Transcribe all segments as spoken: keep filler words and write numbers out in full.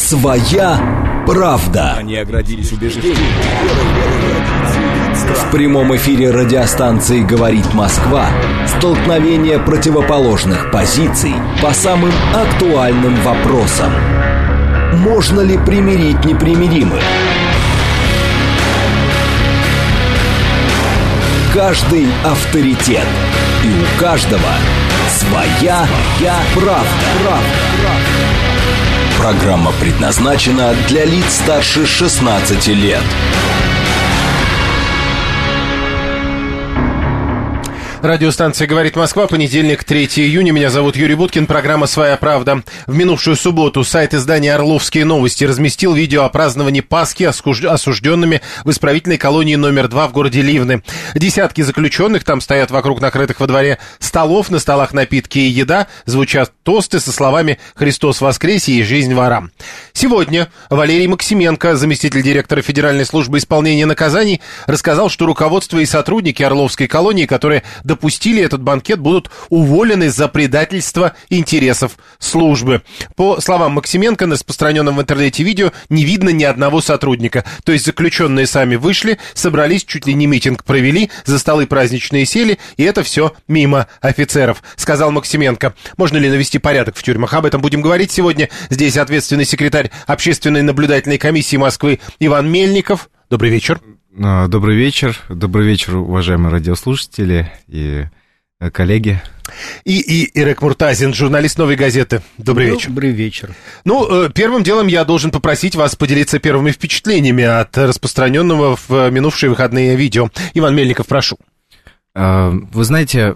Своя правда. Они оградились убеждениями. В прямом эфире радиостанции «Говорит Москва» столкновение противоположных позиций по самым актуальным вопросам. Можно ли примирить непримиримых? Каждый авторитет. И у каждого своя, своя правда. правда. Программа предназначена для лиц старше шестнадцати лет. Радиостанция «Говорит Москва», понедельник, третьего июня. Меня зовут Юрий Буткин, программа «Своя правда». В минувшую субботу сайт издания «Орловские новости» разместил видео о праздновании Пасхи осужденными в исправительной колонии номер два в городе Ливны. Десятки заключенных там стоят вокруг накрытых во дворе столов, на столах напитки и еда, звучат тосты со словами «Христос воскресе» и «Жизнь ворам». Сегодня Валерий Максименко, заместитель директора Федеральной службы исполнения наказаний, рассказал, что руководство и сотрудники Орловской колонии, которые допустили этот банкет, будут уволены за предательство интересов службы. По словам Максименко, на распространенном в интернете видео не видно ни одного сотрудника. То есть заключенные сами вышли, собрались, чуть ли не митинг провели, за столы праздничные сели, и это все мимо офицеров, сказал Максименко. Можно ли навести порядок в тюрьмах? Об этом будем говорить сегодня. Здесь ответственный секретарь Общественной наблюдательной комиссии Москвы Иван Мельников. Добрый вечер. Добрый вечер. Добрый вечер, уважаемые радиослушатели и коллеги. И, и Ирек Муртазин, журналист «Новой газеты». Добрый вечер. Добрый вечер. Ну, первым делом я должен попросить вас поделиться первыми впечатлениями от распространенного в минувшие выходные видео. Иван Мельников, прошу. Вы знаете,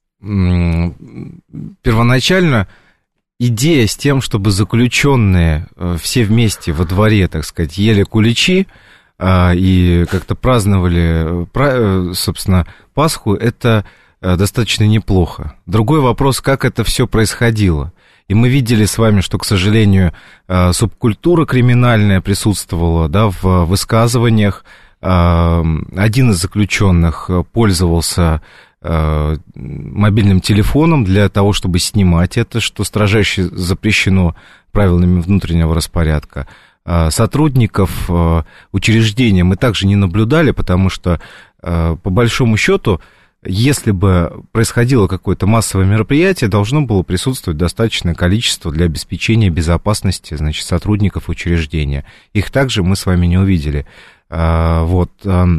первоначально идея с тем, чтобы заключенные все вместе во дворе, так сказать, ели куличи и как-то праздновали, собственно, Пасху, это достаточно неплохо. Другой вопрос, как это все происходило. И мы видели с вами, что, к сожалению, субкультура криминальная присутствовала, да, в высказываниях. Один из заключенных пользовался мобильным телефоном для того, чтобы снимать это, что строжайше запрещено правилами внутреннего распорядка. Сотрудников учреждения мы также не наблюдали, потому что, по большому счету, если бы происходило какое-то массовое мероприятие, должно было присутствовать достаточное количество для обеспечения безопасности, значит, сотрудников учреждения. Их также мы с вами не увидели. Вот.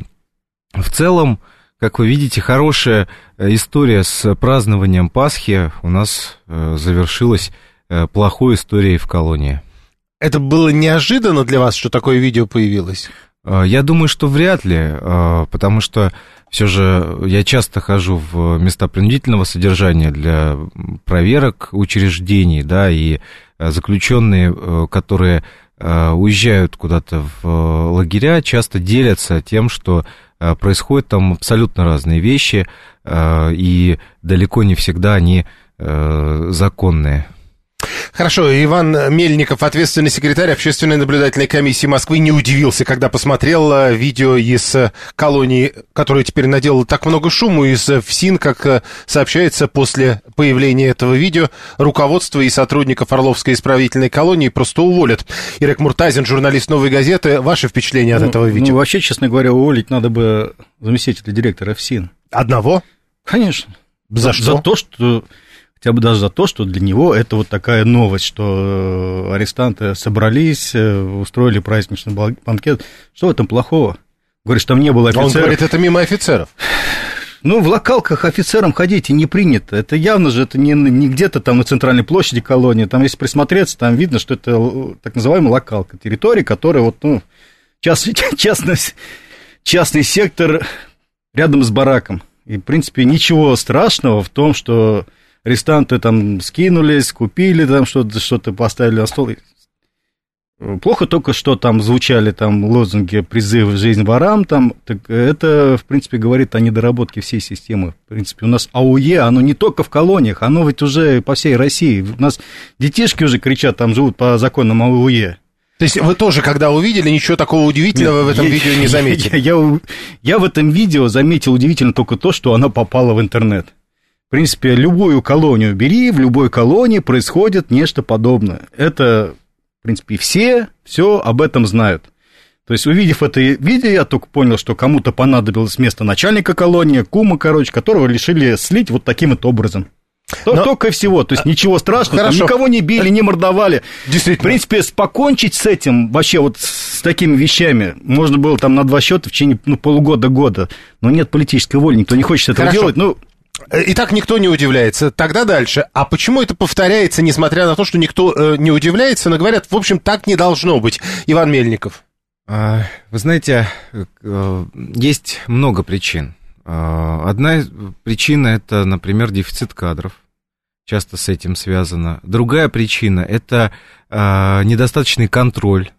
В целом, как вы видите, хорошая история с празднованием Пасхи у нас завершилась плохой историей в колонии. Это было неожиданно для вас, что такое видео появилось? Я думаю, что вряд ли, потому что все же я часто хожу в места принудительного содержания для проверок учреждений, да, и заключенные, которые уезжают куда-то в лагеря, часто делятся тем, что происходят там абсолютно разные вещи, и далеко не всегда они законные. Хорошо, Иван Мельников, ответственный секретарь Общественной наблюдательной комиссии Москвы, не удивился, когда посмотрел видео из колонии, которая теперь наделала так много шуму, из ФСИН, как сообщается, после появления этого видео руководство и сотрудников Орловской исправительной колонии просто уволят. Ирек Муртазин, журналист «Новой газеты», ваши впечатления от ну, этого видео? Ну, вообще, честно говоря, уволить надо бы заместителя директора ФСИН. Одного? Конечно. За, за что? За то, что... Хотя бы даже за то, что для него это вот такая новость, что арестанты собрались, устроили праздничный банкет. Что в этом плохого? Говорит, что там не было офицеров. Он говорит, это мимо офицеров. Ну, в локалках офицерам ходить и не принято. Это явно же это не, не где-то там на центральной площади колонии. Там, если присмотреться, там видно, что это так называемая локалка. Территория, которая вот, ну, частный, частный, частный сектор рядом с бараком. И, в принципе, ничего страшного в том, что арестанты там скинулись, купили там что-то, что-то поставили на стол. Плохо только, что там звучали там лозунги «Призыв жизнь ворам», там, так это, в принципе, говорит о недоработке всей системы. В принципе, у нас АУЕ, оно не только в колониях, оно ведь уже по всей России. У нас детишки уже кричат, там живут по законам АУЕ. То есть вы тоже, когда увидели, ничего такого удивительного Нет, в этом я, видео не заметили? Я, я, я в этом видео заметил удивительно только то, что оно попало в интернет. В принципе, любую колонию бери, в любой колонии происходит нечто подобное. Это в принципе, все все об этом знают. То есть, увидев это видео, я только понял, что кому-то понадобилось место начальника колонии, кума, короче, которого решили слить вот таким вот образом. Но... Только и всего, то есть ничего страшного, там никого не били, не мордовали. Действительно. В принципе, покончить с этим, вообще вот с такими вещами, можно было там на два счета в течение ну, полугода-года, но нет политической воли, никто не хочет этого Хорошо. делать. Ну... И так никто не удивляется. Тогда дальше. А почему это повторяется, несмотря на то, что никто э, не удивляется, но говорят, в общем, так не должно быть? Иван Мельников. Вы знаете, есть много причин. Одна причина – это, например, дефицит кадров. Часто с этим связано. Другая причина – это недостаточный контроль.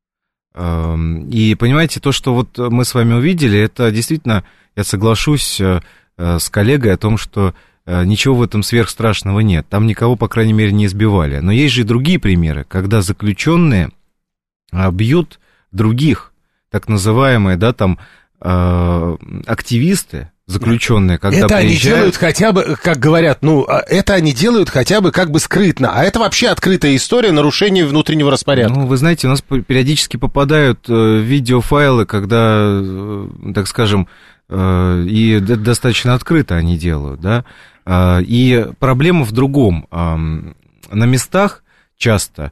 И, понимаете, то, что вот мы с вами увидели, это действительно, я соглашусь с коллегой о том, что ничего в этом сверхстрашного нет. Там никого, по крайней мере, не избивали. Но есть же и другие примеры, когда заключенные бьют других, так называемые, да, там, э, активисты, заключенные, когда это приезжают... они делают хотя бы, как говорят, ну, это они делают хотя бы как бы скрытно, а это вообще открытая история нарушения внутреннего распорядка. Ну, вы знаете, у нас периодически попадают видеофайлы, когда, так скажем, и достаточно открыто они делают, да, и проблема в другом. На местах часто...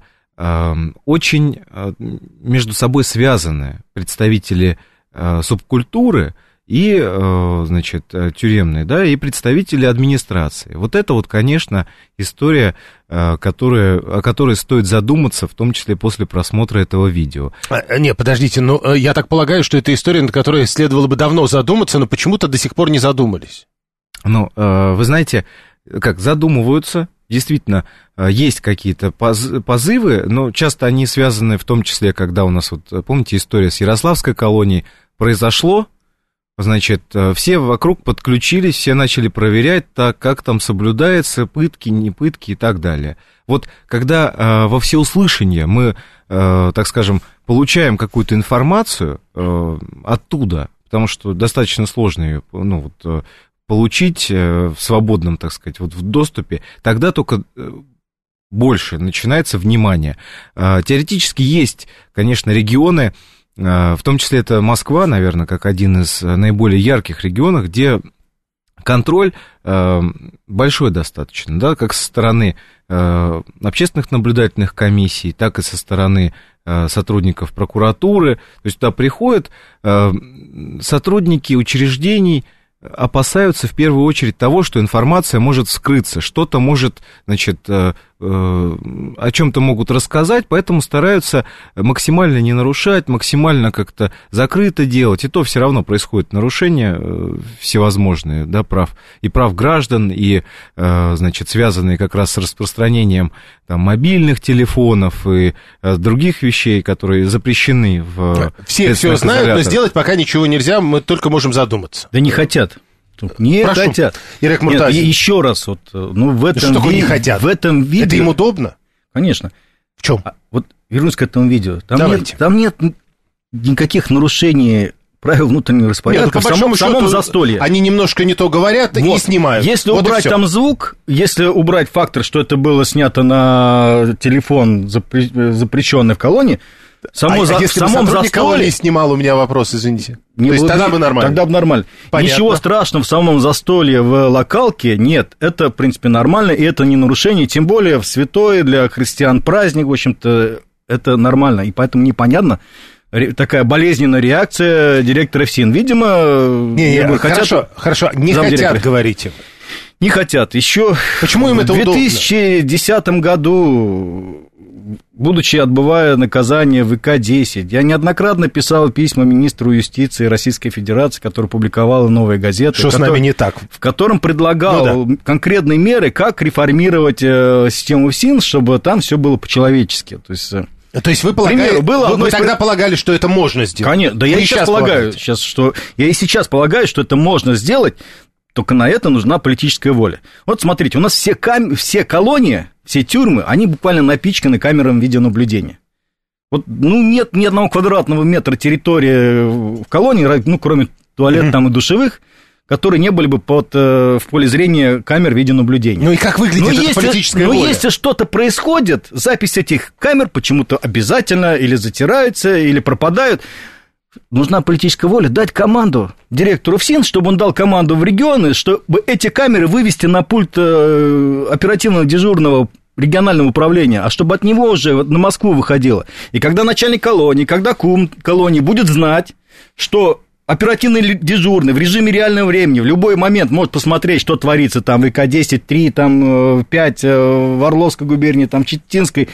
очень между собой связаны представители субкультуры и, значит, тюремные, да, и представители администрации. Вот это вот, конечно, история, которая, о которой стоит задуматься, в том числе после просмотра этого видео. А, не, подождите, ну, я так полагаю, что это история, над которой следовало бы давно задуматься, но почему-то до сих пор не задумались. Ну, вы знаете, как задумываются. Действительно, есть какие-то позывы, но часто они связаны в том числе, когда у нас, вот, помните, история с Ярославской колонией произошло, значит, все вокруг подключились, все начали проверять, так, как там соблюдается, пытки, не пытки и так далее. Вот когда во всеуслышание мы, так скажем, получаем какую-то информацию оттуда, потому что достаточно сложно ее, ну, вот, получить в свободном, так сказать, вот в доступе, тогда только больше начинается внимание. Теоретически есть, конечно, регионы, в том числе это Москва, наверное, как один из наиболее ярких регионов, где контроль большой достаточно, да, как со стороны общественных наблюдательных комиссий, так и со стороны сотрудников прокуратуры. То есть туда приходят сотрудники учреждений, опасаются в первую очередь того, что информация может скрыться, что-то может, значит, э, э, о чем-то могут рассказать, поэтому стараются максимально не нарушать, максимально как-то закрыто делать, и то все равно происходит нарушения э, всевозможные, да, прав, и прав граждан, и, э, значит, связанные как раз с распространением там, мобильных телефонов и э, других вещей, которые запрещены в... Все все знают, но сделать пока ничего нельзя, мы только можем задуматься. Да не хотят. Не Прошу. хотят. Ирек Муртазин. Нет, еще раз, вот, ну, в этом, что такое ви... не хотят? в этом видео... Это им удобно? Конечно. В чем? А, вот вернусь к этому видео. Там Давайте. нет, там нет никаких нарушений правил внутреннего распорядка. Нет, ну, по в самом, большому самом счету, застолье. Они немножко не то говорят вот. И снимают. Если вот убрать там звук, если убрать фактор, что это было снято на телефон, запре... запрещенный в колонии, само а, за... а в если самом бы сотрудник застолье... колонии снимал, у меня вопрос, извините. Не То есть было... тогда бы нормально? Тогда бы нормально. Понятно. Ничего страшного в самом застолье в локалке нет. Это, в принципе, нормально, и это не нарушение, тем более в святой для христиан праздник, в общем-то, это нормально. И поэтому непонятно, такая болезненная реакция директора ФСИН. Видимо, не, не, хотят... хорошо, хорошо, не хотят, говорите. Не хотят. Еще Почему им это в две тысячи десятом году, будучи отбывая наказание в И К десять, я неоднократно писал письма министру юстиции Российской Федерации, который публиковала «Новая газета». Что с нами не так? В котором предлагал ну, да. конкретные меры, как реформировать э, систему ФСИН, чтобы там все было по-человечески. То есть... То есть вы, полагали, было вы, вы тогда полагали, что это можно сделать? Конечно, да я и сейчас полагаю, сейчас, что, я и сейчас полагаю, что это можно сделать, только на это нужна политическая воля. Вот смотрите, у нас все, кам... все колонии, все тюрьмы, они буквально напичканы камерами видеонаблюдения. Вот, ну, нет ни одного квадратного метра территории в колонии, ну, кроме туалета mm-hmm. там и душевых, которые не были бы под, э, в поле зрения камер видеонаблюдения. Ну и как выглядит но эта если, политическая но воля? если что-то происходит, запись этих камер почему-то обязательно или затираются, или пропадают. Нужна политическая воля дать команду директору ФСИН, чтобы он дал команду в регионы, чтобы эти камеры вывести на пульт э, оперативного дежурного регионального управления, а чтобы от него уже на Москву выходило. И когда начальник колонии, когда кум колонии будет знать, что оперативный дежурный в режиме реального времени в любой момент может посмотреть, что творится там в ИК десять, три, там, пять, в Орловской губернии, там, Читинской,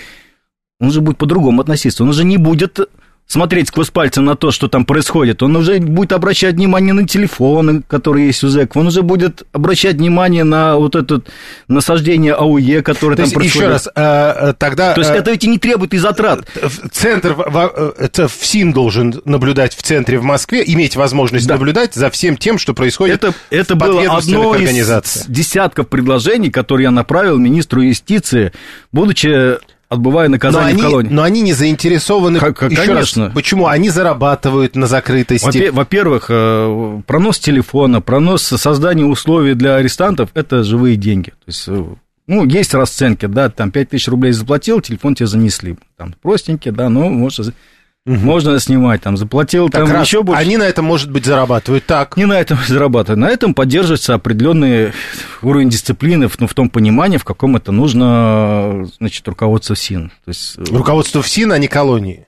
он же будет по-другому относиться. Он уже не будет смотреть сквозь пальцы на то, что там происходит. Он уже будет обращать внимание на телефоны, которые есть у зэков. Он уже будет обращать внимание на вот это насаждение АУЕ, которое то там происходит. Еще раз, а, тогда... То есть это ведь и не требует и затрат. Центр, это ФСИН должен наблюдать в центре в Москве, иметь возможность да. наблюдать за всем тем, что происходит это, это в было одно из десятков предложений, которые я направил министру юстиции, будучи... отбывая наказание но в колонии. Но они не заинтересованы... Как, еще конечно. Раз, почему? Они зарабатывают на закрытости. Во-первых, пронос телефона, пронос создания условий для арестантов – это живые деньги. То есть, ну, есть расценки, да, там пять тысяч рублей заплатил, телефон тебе занесли. Там простенький, да, ну, можно... Угу. Можно снимать, там, заплатил, так там еще больше. Они на этом, может быть, зарабатывают, так? Не на этом зарабатывают, на этом поддерживается определенный уровень дисциплины, ну, в том понимании, в каком это нужно, значит, руководство ФСИН. То есть... Руководство ФСИН, а не колонии?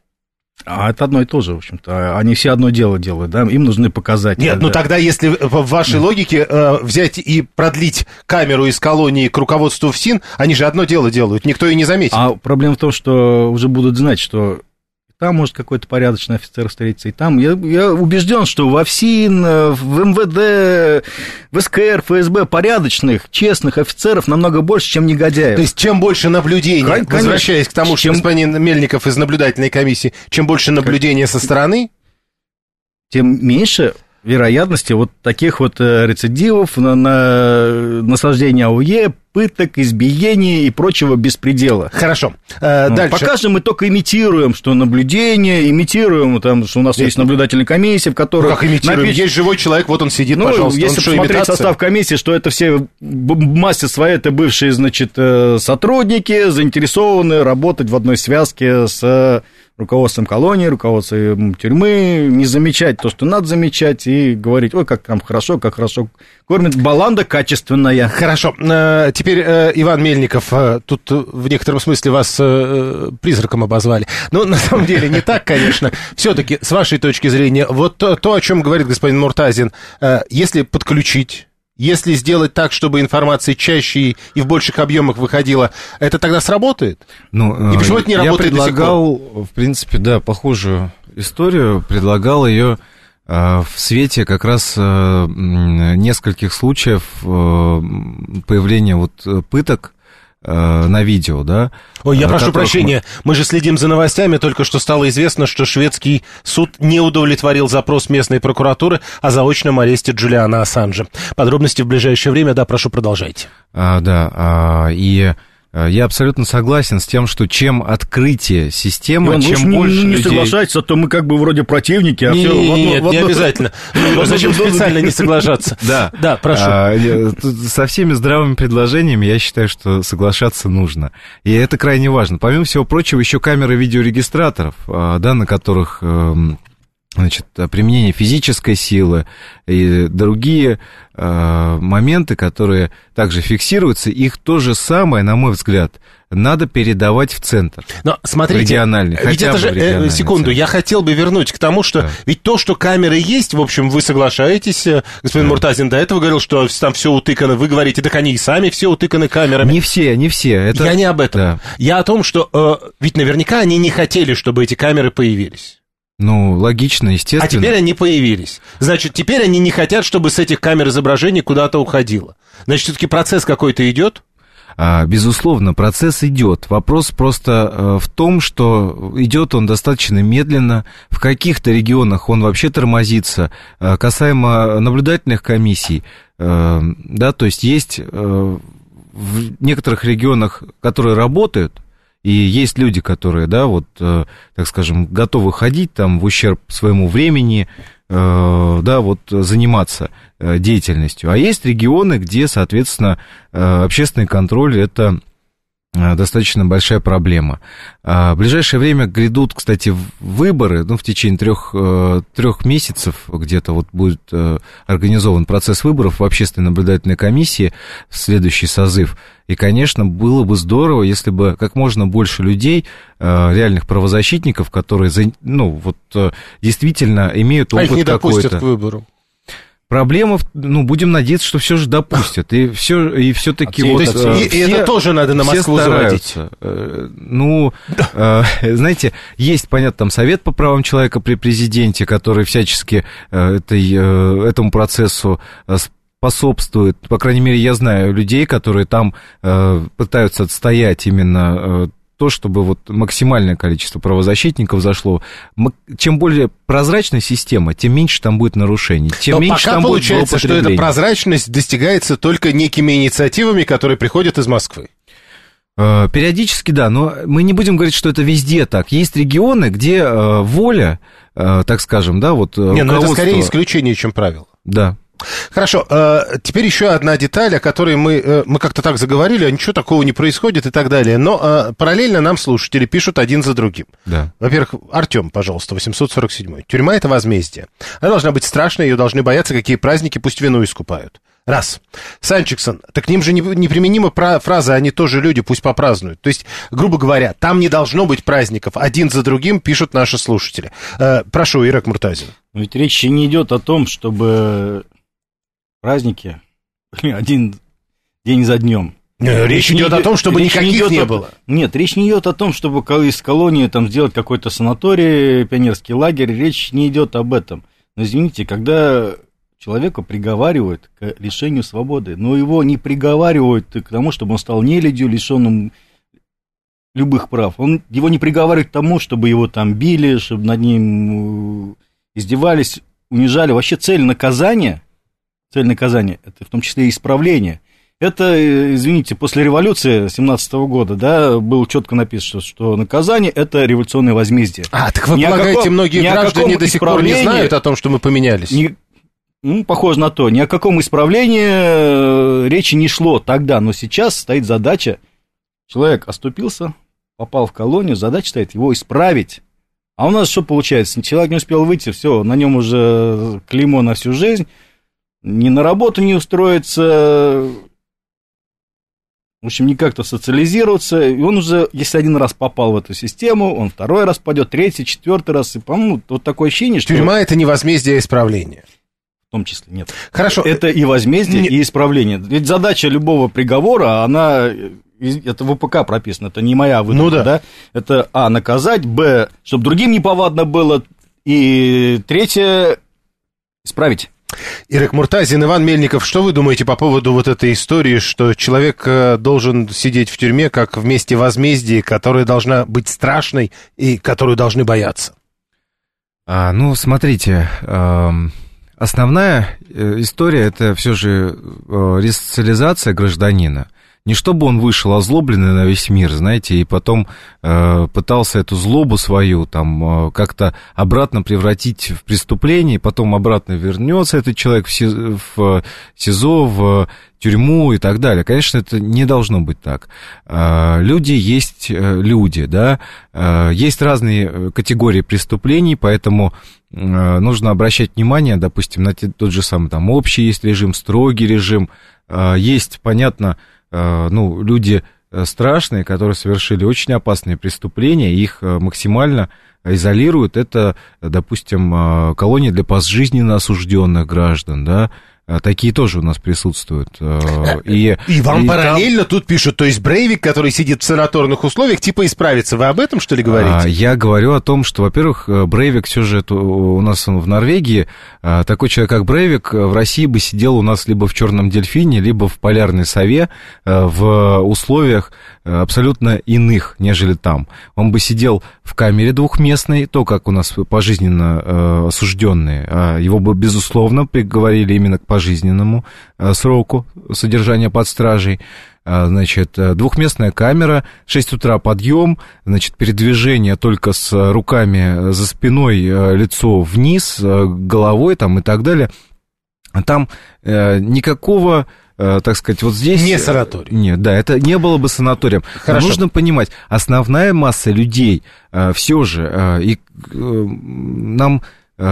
А это одно и то же, в общем-то. Они все одно дело делают, да, им нужны показатели. Нет, да. ну тогда, если в вашей да. логике э, взять и продлить камеру из колонии к руководству ФСИН, они же одно дело делают, никто и не заметит. А проблема в том, что уже будут знать, что... Там может какой-то порядочный офицер встретиться, и там я, я убежден, что во ФСИН, в МВД, в СКР, ФСБ порядочных, честных офицеров намного больше, чем негодяев. То есть, чем больше наблюдений, Конечно, возвращаясь к тому, чем... что господин Мельников из наблюдательной комиссии, чем больше наблюдения со стороны, тем меньше вероятности вот таких вот рецидивов, на, на наслаждение АУЕ, пыток, избиений и прочего беспредела. Хорошо. Э, ну, дальше. Пока же мы только имитируем, что наблюдение, имитируем, там, что у нас Нет. есть наблюдательная комиссия, в которой... Ну, как имитируем? Напиш... Есть живой человек, вот он сидит, ну, пожалуйста. Если он что, посмотреть имитация? Состав комиссии, что это все массе своей, это бывшие, значит, сотрудники, заинтересованные работать в одной связке с... руководством колонии, руководством тюрьмы, не замечать то, что надо замечать, и говорить, ой, как там хорошо, как хорошо кормят. Баланда качественная. Хорошо. Теперь Иван Мельников, тут в некотором смысле вас призраком обозвали. Но на самом деле не так, конечно. Все-таки, с вашей точки зрения, вот то, то, о чем говорит господин Муртазин, если подключить, если сделать так, чтобы информация чаще и в больших объемах выходила, это тогда сработает? Ну, и почему это не работает до сих пор? Я предлагал, в принципе, да, похожую историю, предлагал ее в свете как раз нескольких случаев появления вот пыток на видео, да. Ой, я прошу прощения, мы... мы же следим за новостями, только что стало известно, что шведский суд не удовлетворил запрос местной прокуратуры о заочном аресте Джулиана Ассанжа. Подробности в ближайшее время, да, прошу, продолжайте. А, да, а, и... Я абсолютно согласен с тем, что чем открытие системы, Иван, чем не, больше не людей... соглашайтесь, а то мы как бы вроде противники, а не, все... Не, в одно, нет, в одно... не обязательно. Но зачем специально не соглашаться? Да, да, прошу. Со всеми здравыми предложениями я считаю, что соглашаться нужно. И это крайне важно. Помимо всего прочего, еще камеры видеорегистраторов, да, на которых... Значит, применение физической силы и другие э, моменты, которые также фиксируются, их то же самое, на мой взгляд, надо передавать в центр. Но смотрите, региональный, ведь это же, э, секунду, центр. Я хотел бы вернуть к тому, что да. ведь то, что камеры есть, в общем, вы соглашаетесь, господин да. Муртазин до этого говорил, что там все утыкано, вы говорите, так они и сами все утыканы камерами. Не все, не все. Это... Я не об этом. Да. Я о том, что э, ведь наверняка они не хотели, чтобы эти камеры появились. Ну, логично, естественно. А теперь они появились. Значит, теперь они не хотят, чтобы с этих камер изображений куда-то уходило. Значит, все-таки процесс какой-то идет? А, безусловно, процесс идет. Вопрос просто э, в том, что идет он достаточно медленно. В каких-то регионах он вообще тормозится. Э, касаемо наблюдательных комиссий, э, да, то есть есть э, в некоторых регионах, которые работают, И есть люди, которые, да, вот, э, так скажем, готовы ходить там в ущерб своему времени, э, да, вот заниматься э, деятельностью. А есть регионы, где, соответственно, э, общественный контроль – это э, достаточно большая проблема. А в ближайшее время грядут, кстати, выборы, ну, в течение трех, э, трех месяцев где-то вот будет э, организован процесс выборов в общественной наблюдательной комиссии в следующий созыв. И, конечно, было бы здорово, если бы как можно больше людей, реальных правозащитников, которые, ну, вот, действительно имеют опыт какой-то. А их не допустят к выбору? Проблема, ну, будем надеяться, что все же допустят. И все, и все-таки а вот... То есть, и, все, и это тоже надо на Москву заводить? Ну, знаете, есть, понятно, там Совет по правам человека при президенте, который всячески этой, этому процессу способствует, по крайней мере, я знаю людей, которые там э, пытаются отстоять именно э, то, чтобы вот максимальное количество правозащитников зашло. Чем более прозрачная система, тем меньше там будет нарушений, тем Но меньше пока там будет получается, что эта прозрачность достигается только некими инициативами, которые приходят из Москвы. Э, периодически, да, но мы не будем говорить, что это везде так. Есть регионы, где э, воля, э, так скажем, да, вот... Не, ну это скорее исключение, чем правило. Да. Хорошо, теперь еще одна деталь, о которой мы, мы как-то так заговорили, а ничего такого не происходит и так далее, но параллельно нам слушатели пишут один за другим. Да. Во-первых, Артем, пожалуйста, восемьсот сорок семь. Тюрьма — это возмездие. Она должна быть страшной, ее должны бояться, какие праздники, пусть вину искупают. Раз. Санчиксон, так к ним же неприменима фраза «они тоже люди, пусть попразднуют». То есть, грубо говоря, там не должно быть праздников. Один за другим пишут наши слушатели. Прошу, Ирак Муртазин. Ведь речь не идет о том, чтобы... праздники один день за днем. Нет, речь, речь идет о том, чтобы никаких не, не было. Нет, речь не идет о том, чтобы из колонии там сделать какой-то санаторий, пионерский лагерь. Речь не идет об этом. Но извините, когда человека приговаривают к лишению свободы, но его не приговаривают к тому, чтобы он стал нелюдью, лишенным любых прав. Он, его не приговаривают к тому, чтобы его там били, чтобы над ним издевались, унижали. Вообще цель наказания... Цель наказания – это в том числе и исправление. Это, извините, после революции семнадцатого года, да, было четко написано, что наказание – это революционное возмездие. А, так вы ни полагаете, каком, многие граждане до сих пор не знают о том, что мы поменялись? Не, ну, похоже на то. Ни о каком исправлении речи не шло тогда, но сейчас стоит задача. Человек оступился, попал в колонию, задача стоит его исправить. А у нас что получается? Человек не успел выйти, все, на нем уже клеймо на всю жизнь. Ни на работу не устроиться, в общем, не как-то социализироваться, и он уже, если один раз попал в эту систему, он второй раз пойдет, третий, четвертый раз, и, по-моему, вот такое ощущение, что... Тюрьма — это не возмездие, а исправление. В том числе, нет. Хорошо. Это и возмездие, не... и исправление. Ведь задача любого приговора, она... Это в ВПК прописано, это не моя выдумка, ну, да. да? Это, а, наказать, б, чтобы другим неповадно было, и третье, исправить. Ирак Муртазин, Иван Мельников, что вы думаете по поводу вот этой истории, что человек должен сидеть в тюрьме как в месте возмездия, которая должна быть страшной и которую должны бояться? А, ну, смотрите, э, основная история — это все же ресоциализация гражданина. Не чтобы он вышел озлобленный на весь мир, знаете, и потом э, пытался эту злобу свою там э, как-то обратно превратить в преступление, и потом обратно вернется этот человек в СИЗО, в, СИЗО, в тюрьму и так далее. Конечно, это не должно быть так. Э, люди есть люди, да, э, есть разные категории преступлений, поэтому э, нужно обращать внимание, допустим, на тот же самый там общий есть режим, строгий режим, э, есть, понятно, ну, люди страшные, которые совершили очень опасные преступления, их максимально изолируют. Это, допустим, колония для пожизненно осужденных граждан, да, такие тоже у нас присутствуют. И, и вам и параллельно там... тут пишут, то есть Брейвик, который сидит в санаторных условиях, типа исправится. Вы об этом, что ли, говорите? Я говорю о том, что, во-первых, Брейвик все же это у нас в Норвегии. Такой человек, как Брейвик, в России бы сидел у нас либо в «Черном дельфине», либо в «Полярной сове» в условиях абсолютно иных, нежели там. Он бы сидел в камере двухместной, то, как у нас пожизненно осужденные. Его бы, безусловно, приговорили именно к пожизненному пожизненному сроку содержания под стражей. Значит, двухместная камера, шесть утра подъем, значит, передвижение только с руками за спиной, лицо вниз, головой там и так далее. Там э, никакого, э, так сказать, вот здесь... Не санаторий. Нет, да, это не было бы санаторием. Хорошо. Нужно понимать, основная масса людей э, все же, э, и, э, нам...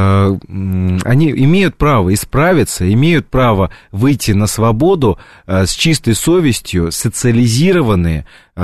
они имеют право исправиться, имеют право выйти на свободу с чистой совестью, социализированные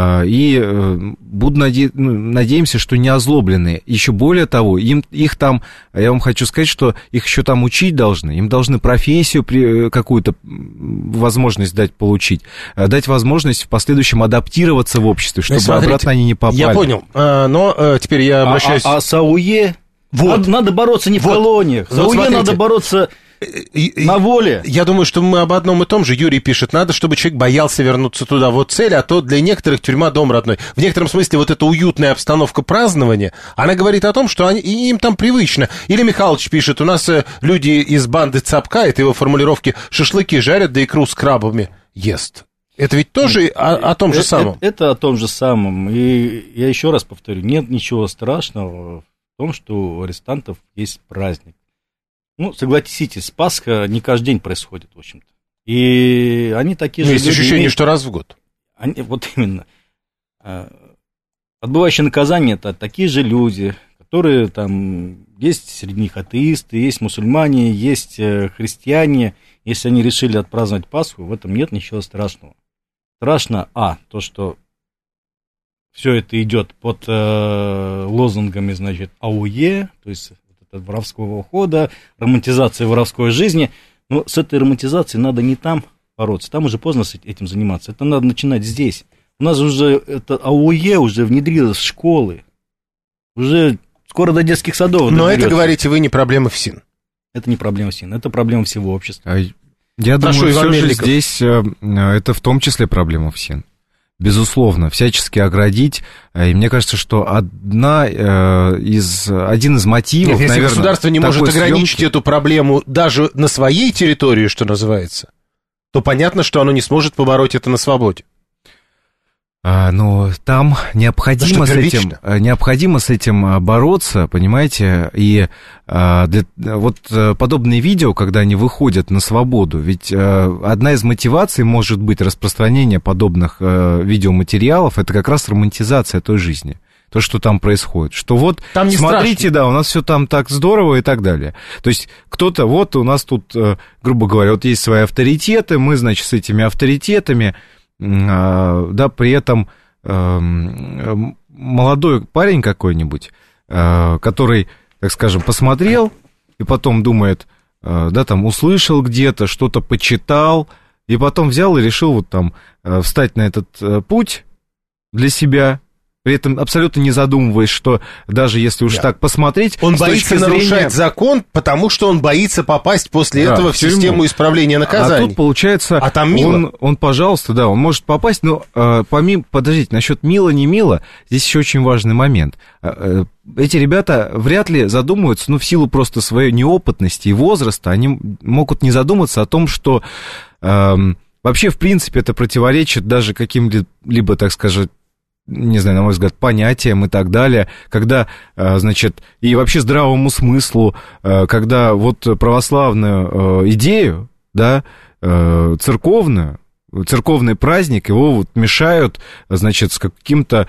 и буду наде... надеемся, что не озлобленные. Еще более того, им, их там, я вам хочу сказать, что их еще там учить должны, им должны профессию какую-то возможность дать получить, дать возможность в последующем адаптироваться в обществе, чтобы Смотрите, обратно они не попали. Я понял, но теперь я обращаюсь... А, а, а САУЕ... Вот. Надо, надо бороться не в вот. колониях. За УЕ надо бороться на воле. Я думаю, что мы об одном и том же. Юрий пишет, надо, чтобы человек боялся вернуться туда. Вот цель, а то для некоторых тюрьма дом родной. В некотором смысле вот эта уютная обстановка празднования, она говорит о том, что они, им там привычно. Или Михалыч пишет, у нас люди из банды Цапка, это его формулировки, шашлыки жарят, да икру с крабами ест. Это ведь тоже о, о том же это, самом. Это, это о том же самом. И я еще раз повторю, нет ничего страшного в том, что у арестантов есть праздник. Ну, согласитесь, Пасха не каждый день происходит, в общем-то. И они такие Но же есть люди... ощущение, имеют... что раз в год. Они, вот именно. Отбывающие наказание – это такие же люди, которые там... Есть среди них атеисты, есть мусульмане, есть христиане. Если они решили отпраздновать Пасху, в этом нет ничего страшного. Страшно, а, то, что... Все это идет под э, лозунгами, значит, АУЕ, то есть вот это воровского ухода, романтизация воровской жизни. Но с этой романтизацией надо не там бороться, там уже поздно с этим заниматься. Это надо начинать здесь. У нас уже это АУЕ уже внедрилось в школы. Уже скоро до детских садов. Но доберется. Это, говорите вы, не проблема ФСИН. Это не проблема ФСИН, это проблема всего общества. Я Прошу, думаю, все же здесь это в том числе проблема ФСИН. Безусловно, всячески оградить. И мне кажется, что одна э, из, один из мотивов, Нет, если наверное, государство не может ограничить съемки... эту проблему даже на своей территории, что называется, то понятно, что оно не сможет побороть это на свободе. А, ну, там необходимо, да с этим, необходимо с этим бороться, понимаете, и а, для, вот подобные видео, когда они выходят на свободу, ведь а, одна из мотиваций может быть распространение подобных а, видеоматериалов, это как раз романтизация той жизни, то, что там происходит, что вот, там смотрите, страшно. Да, у нас все там так здорово и так далее, то есть кто-то, вот у нас тут, грубо говоря, вот есть свои авторитеты, мы, значит, с этими авторитетами... да, при этом э, молодой парень какой-нибудь, э, который, так скажем, посмотрел и потом думает, э, да, там, услышал где-то, что-то почитал, и потом взял и решил вот там э, встать на этот э, путь для себя, при этом абсолютно не задумываясь, что даже если уж да. так посмотреть... Он боится зрения... нарушать закон, потому что он боится попасть после да, этого в, в систему исправления наказаний. А тут, получается, а там мило. Он, он, пожалуйста, да, он может попасть, но э, помимо... Подождите, насчет мило-не мило, здесь еще очень важный момент. Э, эти ребята вряд ли задумываются, ну, в силу просто своей неопытности и возраста, они могут не задуматься о том, что... Э, вообще, в принципе, это противоречит даже каким-либо, так сказать, не знаю, на мой взгляд, понятиям и так далее, когда, значит, и вообще здравому смыслу, когда вот православную идею, да, церковную, церковный праздник, его вот мешают, значит, с каким-то,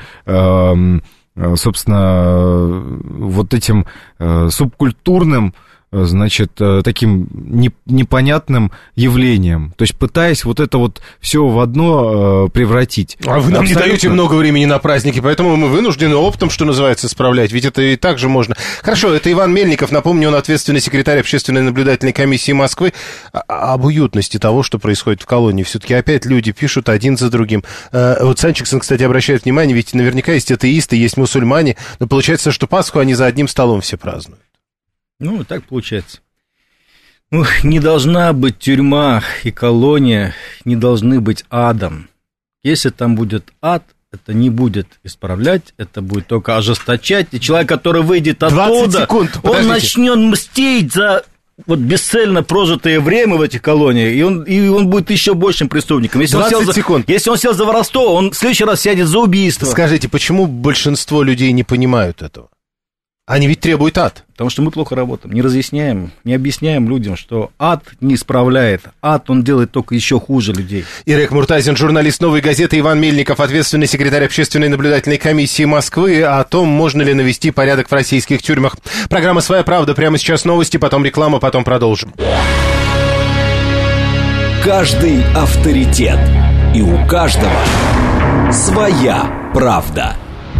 собственно, вот этим субкультурным, значит, таким непонятным явлением. То есть пытаясь вот это вот все в одно превратить. А вы нам Абсолютно... не даете много времени на праздники, поэтому мы вынуждены оптом, что называется, справлять. Ведь это и так же можно. Хорошо, это Иван Мельников, напомню, он ответственный секретарь Общественной наблюдательной комиссии Москвы. А- об уютности того, что происходит в колонии. Все-таки опять люди пишут один за другим. Вот Санчиксон, кстати, обращает внимание, ведь наверняка есть атеисты, есть мусульмане, но получается, что Пасху они за одним столом все празднуют. Ну, так получается. Ну, не должна быть тюрьма и колония, не должны быть адом. Если там будет ад, это не будет исправлять, это будет только ожесточать. И человек, который выйдет оттуда, секунд, он начнет мстить за вот бесцельно прожитое время в этих колониях, и он, и он будет еще большим преступником. Если он, сел за, если он сел за воровство, он в следующий раз сядет за убийство. Скажите, почему большинство людей не понимают этого? Они ведь требуют ад. Потому что мы плохо работаем, не разъясняем, не объясняем людям, что ад не исправляет. Ад, он делает только еще хуже людей. Ирек Муртазин, журналист «Новой газеты», Иван Мельников, ответственный секретарь общественной наблюдательной комиссии Москвы, о том, можно ли навести порядок в российских тюрьмах. Программа «Своя правда». Прямо сейчас новости, потом реклама, потом продолжим. Каждый авторитет. И у каждого своя правда.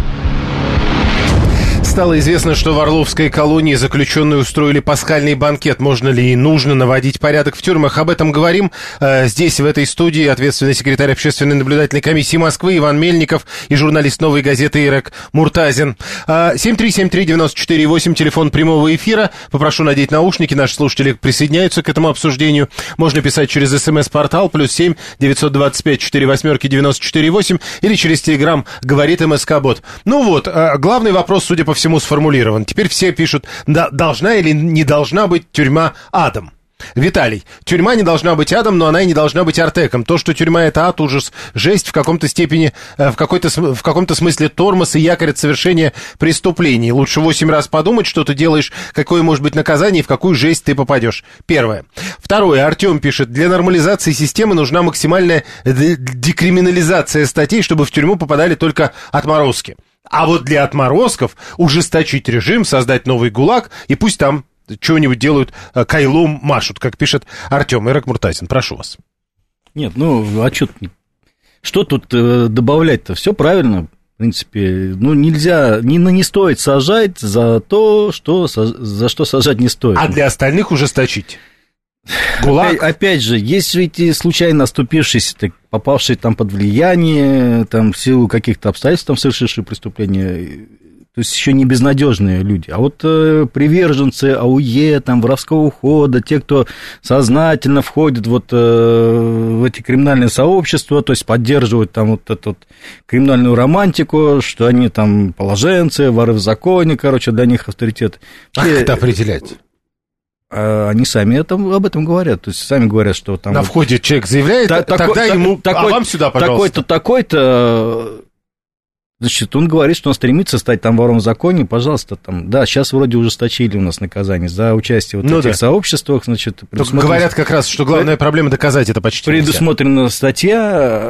Стало известно, что в Орловской колонии заключенные устроили пасхальный банкет. Можно ли и нужно наводить порядок в тюрьмах? Об этом говорим э, здесь, в этой студии. Ответственный секретарь общественной наблюдательной комиссии Москвы Иван Мельников и журналист «Новой газеты» Ирек Муртазин. семь три семь три девять четыре восемь, телефон прямого эфира. Попрошу надеть наушники. Наши слушатели присоединяются к этому обсуждению. Можно писать через смс-портал плюс семь девятьсот двадцать пять четыре восьмерки девяносто четыре восемь или через телеграм «Говорит МСК-бот». Ну вот, э, главный вопрос, судя по всему, сформулирован. Теперь все пишут, да, должна или не должна быть тюрьма адом. Виталий, тюрьма не должна быть адом, но она и не должна быть артеком. То, что тюрьма — это ад, ужас, жесть, в каком-то степени, в, какой-то, в каком-то смысле тормоз и якорь от совершения преступлений. Лучше восемь раз подумать, что ты делаешь, какое может быть наказание и в какую жесть ты попадешь. Первое. Второе. Артем пишет, для нормализации системы нужна максимальная декриминализация статей, чтобы в тюрьму попадали только отморозки. А вот для отморозков ужесточить режим, создать новый ГУЛАГ, и пусть там чего-нибудь делают, кайлом машут, как пишет Артем. Ирек Муртазин, прошу вас. Нет, ну, а что, что тут э, добавлять-то? Все правильно, в принципе. Ну, нельзя, не, не стоит сажать за то, что, за что сажать не стоит. А для остальных ужесточить? ГУЛАГ? Опять, опять же, есть ведь и случайно оступившиеся, попавшие там под влияние, там, в силу каких-то обстоятельств, там, совершившие преступления, то есть еще не безнадежные люди. А вот э, приверженцы АУЕ, там, воровского ухода, те, кто сознательно входит вот, э, в эти криминальные сообщества, то есть поддерживают там вот эту вот криминальную романтику, что они там положенцы, воры в законе, короче, для них авторитет. А как это определять? Они сами это, об этом говорят, то есть сами говорят, что там... На вот, входе человек заявляет, та, тогда такой, ему, такой, а вам сюда, пожалуйста. Такой-то, такой-то, значит, он говорит, что он стремится стать там вором в законе, пожалуйста, там, да, сейчас вроде ужесточили у нас наказание за участие вот в ну этих да. сообществах, значит... Только говорят как раз, что главная проблема доказать это почти предусмотрена нельзя. Статья...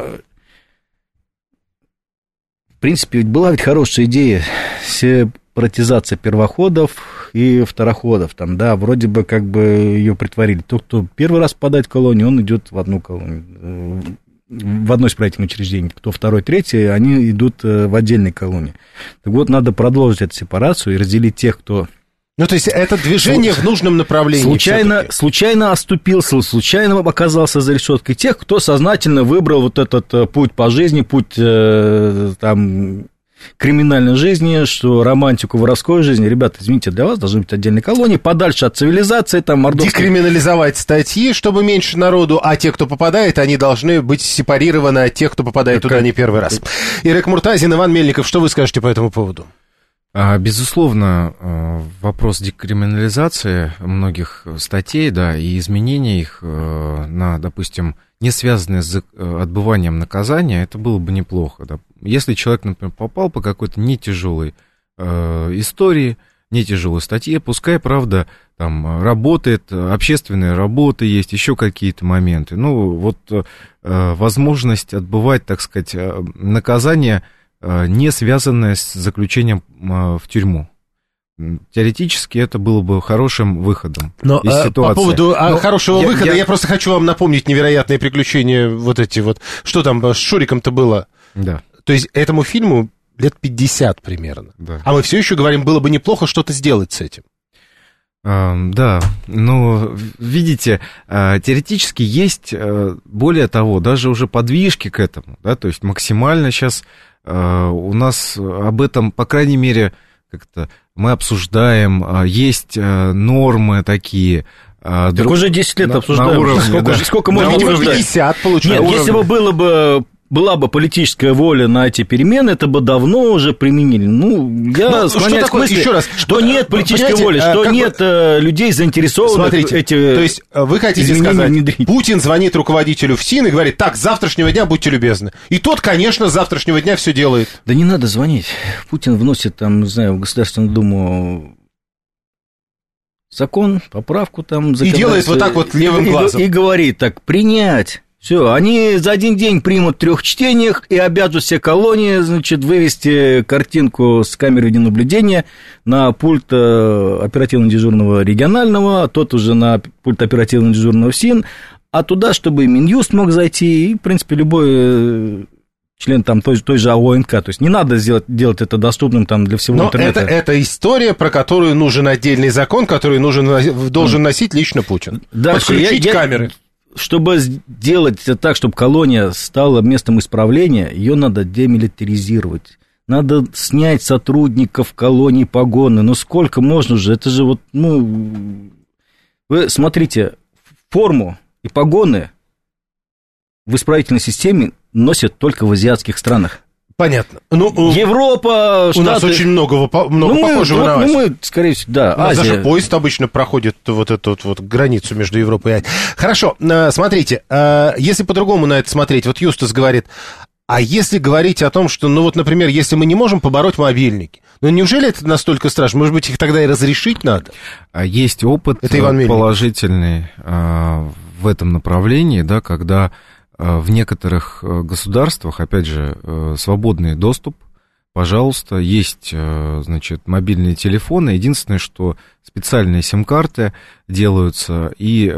В принципе, ведь была ведь хорошая идея, сепаратизация первоходов и второходов, там, да, вроде бы как бы ее притворили. Тот, кто первый раз попадает в колонию, он идет в одну колонию, в одно исправительное учреждение. Кто второй, третий, они идут в отдельной колонии. Так вот, надо продолжить эту сепарацию и разделить тех, кто... Ну, то есть, это движение Слу... в нужном направлении. Случайно, случайно оступился, случайно оказался за решеткой. Тех, кто сознательно выбрал вот этот путь по жизни, путь э, там, криминальной жизни, что романтику воровской жизни. Ребята, извините, для вас должны быть отдельные колонии, подальше от цивилизации. Там, мордовской... Декриминализовать статьи, чтобы меньше народу, а те, кто попадает, они должны быть сепарированы от тех, кто попадает так туда как... не первый раз. Ирек Муртазин, Иван Мельников, что вы скажете по этому поводу? Безусловно, вопрос декриминализации многих статей, да, и изменения их на, допустим, не связанные с отбыванием наказания, это было бы неплохо. Да. Если человек, например, попал по какой-то не тяжелой истории, не тяжелой статье, пускай, правда, там работает, общественные работы есть, еще какие-то моменты. Ну, вот возможность отбывать, так сказать, наказание, не связанное с заключением в тюрьму. Теоретически это было бы хорошим выходом Но, из ситуации. По поводу Но хорошего я, выхода, я... я просто хочу вам напомнить невероятные приключения вот эти вот. Что там с Шуриком-то было? Да. То есть этому фильму лет пятьдесят примерно. Да. А мы все еще говорим, было бы неплохо что-то сделать с этим. Да, ну, видите, теоретически есть, более того, даже уже подвижки к этому, да, то есть максимально сейчас у нас об этом, по крайней мере, как-то мы обсуждаем, есть нормы такие. Так друг... уже десять лет на, обсуждаем. На уровне, сколько, да. сколько можно обсуждать? пятьдесят, получается. Нет, если бы было бы была бы политическая воля на эти перемены, это бы давно уже применили. Ну, я ну, склоняюсь к мысли, еще раз, что нет политической воли, что нет бы... людей заинтересованных. Смотрите, эти то есть вы хотите сказать, внедрить. Путин звонит руководителю ФСИН и говорит, так, с завтрашнего дня будьте любезны. И тот, конечно, с завтрашнего дня все делает. Да не надо звонить. Путин вносит там, не знаю, в Государственную Думу закон, поправку там. И делает вот так вот левым и, глазом. И, и говорит так, принять. Все, они за один день примут в трех чтениях и обяжут все колонии, значит, вывести картинку с камеры видеонаблюдения на пульт оперативно дежурного регионального, а тот уже на пульт оперативно дежурного ФСИН, а туда, чтобы и Минюст мог зайти, и, в принципе, любой член там той, той же АОНК. То есть не надо сделать, делать это доступным там для всего Но интернета. Это, это история, про которую нужен отдельный закон, который нужен, должен носить лично Путин. Дальше подключить я, я... камеры. Чтобы сделать это так, чтобы колония стала местом исправления, ее надо демилитаризировать. Надо снять сотрудников колонии погоны. Ну, сколько можно же? Это же вот, ну... Вы смотрите, форму и погоны в исправительной системе носят только в азиатских странах. Понятно. Ну, Европа, Штаты... У нас очень много, много ну, похожего мы, на Азию. Ну, мы, скорее всего, да, У нас Азия. даже поезд обычно проходит вот эту вот, вот границу между Европой и Азией. Хорошо, смотрите, если по-другому на это смотреть, вот Юстас говорит, а если говорить о том, что, ну вот, например, если мы не можем побороть мобильники, ну неужели это настолько страшно? Может быть, их тогда и разрешить надо? Есть опыт положительный в этом направлении, да, когда... В некоторых государствах, опять же, свободный доступ, пожалуйста, есть, значит, мобильные телефоны. Единственное, что специальные сим-карты делаются и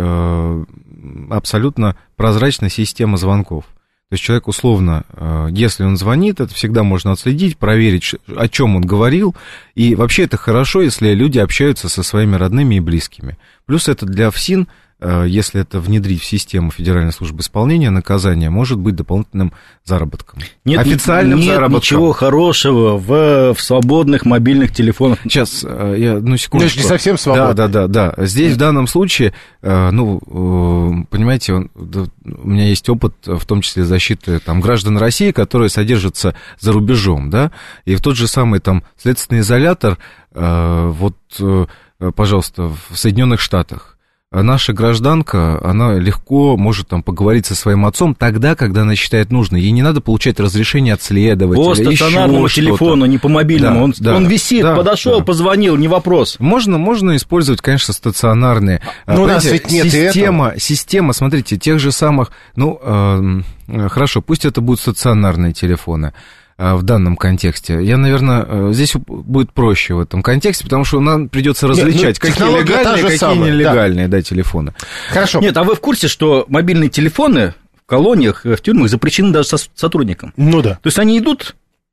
абсолютно прозрачная система звонков. То есть человек условно, если он звонит, это всегда можно отследить, проверить, о чем он говорил. И вообще это хорошо, если люди общаются со своими родными и близкими. Плюс это для ФСИН, если это внедрить в систему Федеральной службы исполнения наказания, может быть дополнительным заработком. Нет, официальным нет заработком. Ничего хорошего в, в свободных мобильных телефонах. Сейчас, я, ну, секундочку. Ну, не совсем свободно. Да, да, да, да. Здесь в данном случае, ну, понимаете, у меня есть опыт, в том числе защиты там, граждан России, которые содержатся за рубежом, да, и в тот же самый там следственный изолятор, вот, пожалуйста, в Соединенных Штатах, наша гражданка, она легко может там поговорить со своим отцом тогда, когда она считает нужно. Ей не надо получать разрешение от следователя. По стационарному телефону, не по мобильному. Да, он, да, он висит, да, подошел, да. позвонил, не вопрос. Можно, можно использовать, конечно, стационарные. Но у нас ведь нет система, система, смотрите, тех же самых, ну, э, хорошо, пусть это будут стационарные телефоны в данном контексте. Я, наверное, здесь будет проще в этом контексте, потому что нам придется различать, Нет, ну, какие легальные, какие самая, нелегальные, да. да, телефоны. Хорошо. Нет, а вы в курсе, что мобильные телефоны в колониях, в тюрьмах запрещены даже сотрудникам? Ну да. То есть они идут,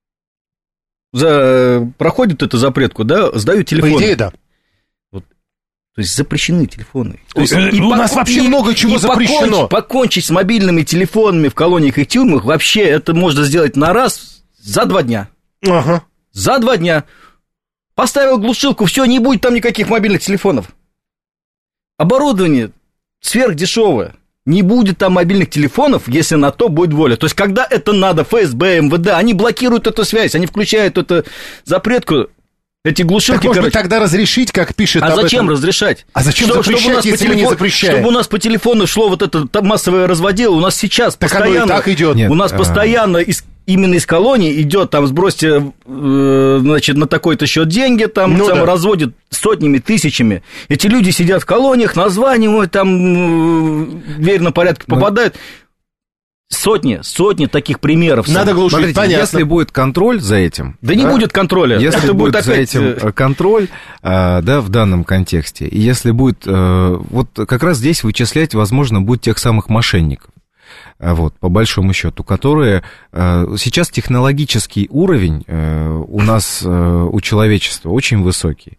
за, проходят эту запретку, да, сдают телефоны. По идее, да. Вот. То есть запрещены телефоны. То есть, и, и у по, нас вообще и, много чего запрещено. Покончить, покончить с мобильными телефонами в колониях и тюрьмах, вообще это можно сделать на раз... За два дня. Ага. За два дня. Поставил глушилку, все, не будет там никаких мобильных телефонов. Оборудование сверхдешевое. Не будет там мобильных телефонов, если на то будет воля. То есть, когда это надо, ФСБ, МВД, они блокируют эту связь, они включают эту запретку, эти глушилки. Так, может короче. быть, тогда разрешить, как пишет А об зачем этом... разрешать? А зачем чтобы, запрещать, чтобы у нас если по телефон... мы не запрещаем? Чтобы у нас по телефону шло вот это массовое разводило, у нас сейчас так постоянно... оно и так идет. Нет, у нас а... постоянно... Из... Именно из колонии идет, там, сбросьте, э, значит, на такой-то счет деньги, там, ну, там да. разводят сотнями, тысячами. Эти люди сидят в колониях, названивают, там, э, верно порядке попадают. Ну, сотни, сотни таких примеров. Надо глушить, Смотрите, понятно. Если будет контроль за этим... Да, да? не будет контроля. Если это будет, будет опять... за этим контроль, да, в данном контексте, и если будет... Вот как раз здесь вычислять, возможно, будет тех самых мошенников. Вот, по большому счету, которые сейчас технологический уровень у нас, у человечества очень высокий.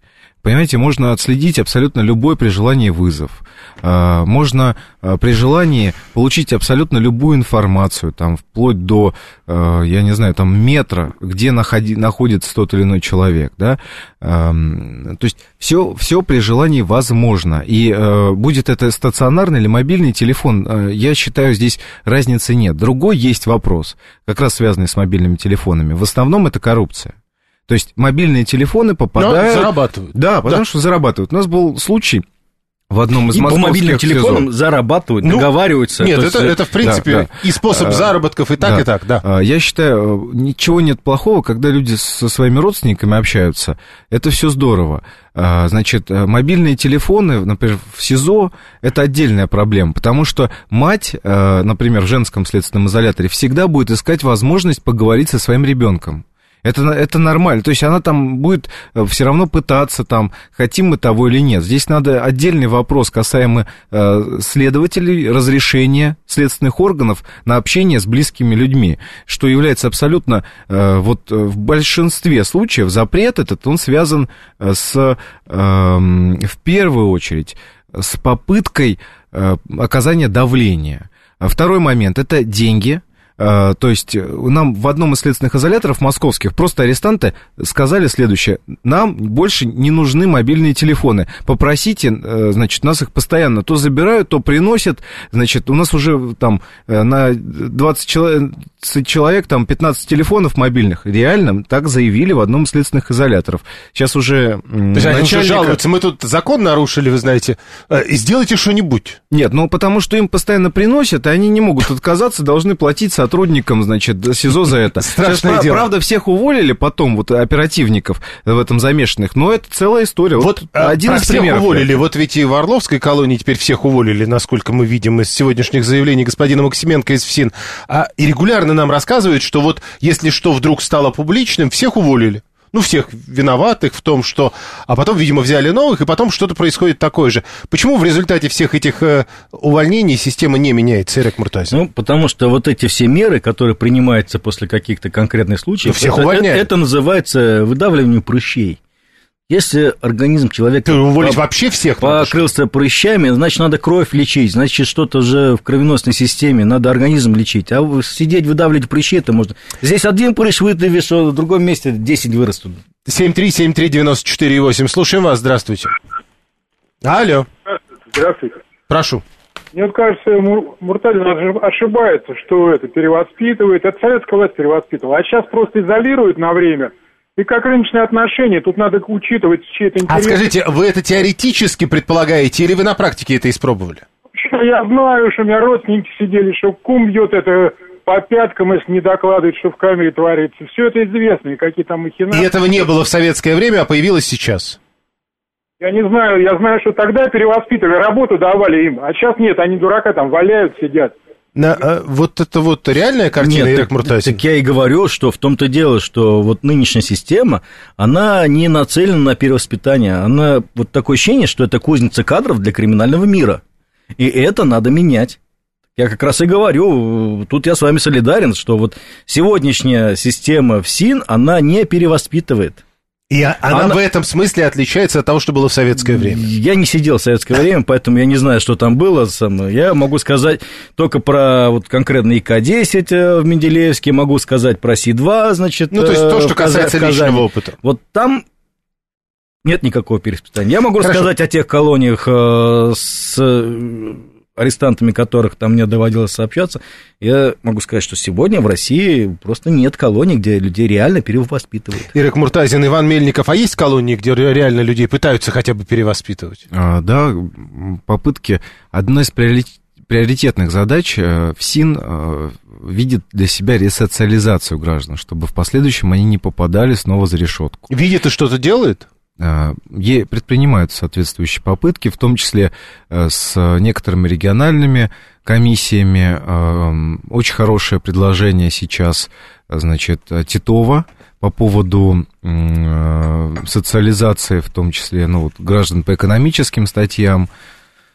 Понимаете, можно отследить абсолютно любой при желании вызов. Можно при желании получить абсолютно любую информацию, там, вплоть до, я не знаю, там, метра, где находи, находится тот или иной человек, да. То есть все, все при желании возможно. И будет это стационарный или мобильный телефон, я считаю, здесь разницы нет. Другой есть вопрос, как раз связанный с мобильными телефонами. В основном это коррупция. То есть мобильные телефоны попадают... Но зарабатывают. Да, потому да. что зарабатывают. У нас был случай в одном из и московских по мобильным телефонам СИЗО. Зарабатывают, ну, договариваются. Нет, это, есть, это в принципе да, да. и способ а, заработков, и так, да. и так, да. Я считаю, ничего нет плохого, когда люди со своими родственниками общаются. Это все здорово. Значит, мобильные телефоны, например, в СИЗО, это отдельная проблема, потому что мать, например, в женском следственном изоляторе всегда будет искать возможность поговорить со своим ребенком. Это, это нормально, то есть она там будет все равно пытаться, там, хотим мы того или нет. Здесь надо отдельный вопрос касаемо э, следователей, разрешения следственных органов на общение с близкими людьми, что является абсолютно, э, вот в большинстве случаев запрет этот, он связан с, э, в первую очередь, с попыткой э, оказания давления. Второй момент – это деньги. Uh, то есть нам в одном из следственных изоляторов московских просто арестанты сказали следующее: нам больше не нужны мобильные телефоны, попросите, значит, нас их постоянно то забирают, то приносят, значит, у нас уже там на двадцать человек там пятнадцать телефонов мобильных, реально так заявили в одном из следственных изоляторов. Сейчас уже... То есть начальника... они жалуются, мы тут закон нарушили, вы знаете, сделайте что-нибудь. Нет, ну потому что им постоянно приносят, и они не могут отказаться, должны платить сотрудникам, значит, СИЗО за это. Страшное Сейчас, дело. Правда, всех уволили потом, вот оперативников в этом замешанных, но это целая история. Вот, вот один из всех примеров. Уволили, вот ведь и в Орловской колонии теперь всех уволили, насколько мы видим из сегодняшних заявлений господина Максименко из ФСИН. А и регулярно нам рассказывают, что вот если что вдруг стало публичным, всех уволили. Ну, всех виноватых в том, что... А потом, видимо, взяли новых, и потом что-то происходит такое же. Почему в результате всех этих э, увольнений система не меняется, Ирек Муртазин? Ну, потому что вот эти все меры, которые принимаются после каких-то конкретных случаев, ну, всех это, увольняют. Это, это называется выдавливание прыщей. Если организм человека уволить вообще всех покрылся прыщами, значит, надо кровь лечить, значит, что-то уже в кровеносной системе, надо организм лечить. А сидеть, выдавливать прыщи, это можно... Здесь один прыщ выдавишь, а в другом месте десять вырастут. семь три семь три девять четыре восемь. Слушаем вас, здравствуйте. Алло. Здравствуйте. Прошу. Мне вот кажется, Муртазин ошибается, что это перевоспитывает. Это советская власть перевоспитывала, а сейчас просто изолирует на время. И как рыночные отношения, тут надо учитывать чьи-то интересы. А скажите, вы это теоретически предполагаете, или вы на практике это испробовали? Я знаю, что у меня родственники сидели, что кум бьет это по пяткам, если не докладывает, что в камере творится. Все это известно, и какие там махинации. И этого не было в советское время, а появилось сейчас? Я не знаю, я знаю, что тогда перевоспитывали, работу давали им, а сейчас нет, они дурака там валяют, сидят. На, а, вот это вот реальная картина, Нет, Ирек Муртазин? Так я и говорю, что в том-то дело, что вот нынешняя система, она не нацелена на перевоспитание, она вот такое ощущение, что это кузница кадров для криминального мира, и это надо менять. Я как раз и говорю, тут я с вами солидарен, что вот сегодняшняя система ФСИН, она не перевоспитывает. И она, она в этом смысле отличается от того, что было в советское время. Я не сидел в советское время, поэтому я не знаю, что там было. Я могу сказать только про вот конкретно И К десять в Менделеевске, могу сказать про Си два, значит. Ну, то есть то, что касается личного опыта. Вот там нет никакого перевоспитания. Я могу Хорошо. рассказать о тех колониях с арестантами, которых там мне доводилось сообщаться. Я могу сказать, что сегодня в России просто нет колоний, где людей реально перевоспитывают. Ирек Муртазин, Иван Мельников, а есть колонии, где реально людей пытаются хотя бы перевоспитывать? А, да, попытки. Одна из приоритетных задач ФСИН видит для себя ресоциализацию граждан, чтобы в последующем они не попадали снова за решетку. Видит и что-то делает? Предпринимают соответствующие попытки, в том числе с некоторыми региональными комиссиями. Очень хорошее предложение сейчас, значит, Титова по поводу социализации, в том числе, ну, вот, граждан по экономическим статьям.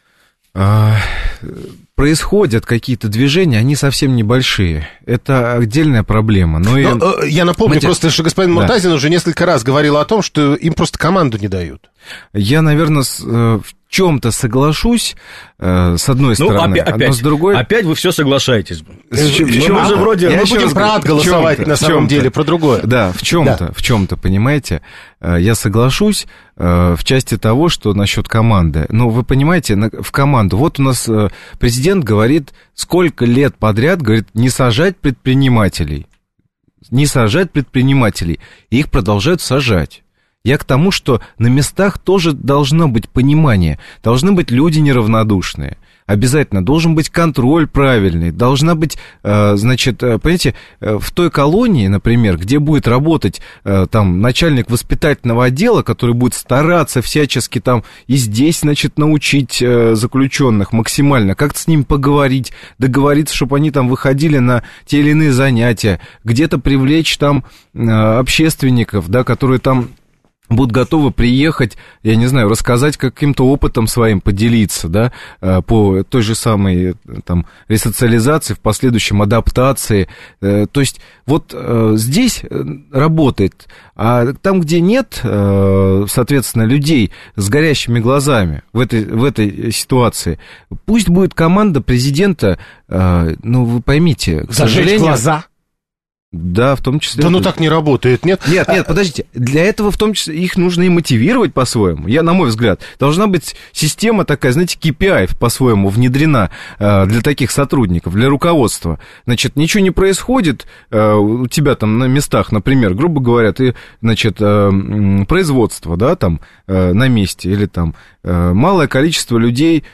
Происходят какие-то движения, они совсем небольшие. Это отдельная проблема. Но, Но и... Я напомню Матя... просто, что господин Муртазин да. уже несколько раз говорил о том, что им просто команду не дают. Я, наверное, в чем-то соглашусь, с одной ну, стороны, опять, но с другой... Опять вы все соглашаетесь. С чем, в чем, же вроде мы будем про ад голосовать на самом деле, про другое. Да, в чем-то, да. в чем-то, понимаете, я соглашусь в части того, что насчет команды. Но вы понимаете, в команду, вот у нас президент говорит, сколько лет подряд, говорит, не сажать предпринимателей, не сажать предпринимателей, и их продолжают сажать. Я к тому, что на местах тоже должно быть понимание, должны быть люди неравнодушные, обязательно должен быть контроль правильный, должна быть, значит, понимаете, в той колонии, например, где будет работать там начальник воспитательного отдела, который будет стараться всячески там и здесь, значит, научить заключенных максимально, как-то с ними поговорить, договориться, чтобы они там выходили на те или иные занятия, где-то привлечь там общественников, да, которые там будут готовы приехать, я не знаю, рассказать каким-то опытом своим, поделиться, да, по той же самой там ресоциализации, в последующем адаптации. То есть вот здесь работает, а там, где нет, соответственно, людей с горящими глазами в этой, в этой ситуации, пусть будет команда президента, ну, вы поймите, к зажечь сожалению... глаза. Да, в том числе... Да ну так не работает, нет? Нет, нет, подождите. Для этого в том числе их нужно и мотивировать по-своему. Я, на мой взгляд, должна быть система такая, знаете, кей пи ай по-своему внедрена э, для таких сотрудников, для руководства. Значит, ничего не происходит э, у тебя там на местах, например, грубо говоря, ты, значит, э, производство, да, там э, на месте, или там э, малое количество людей...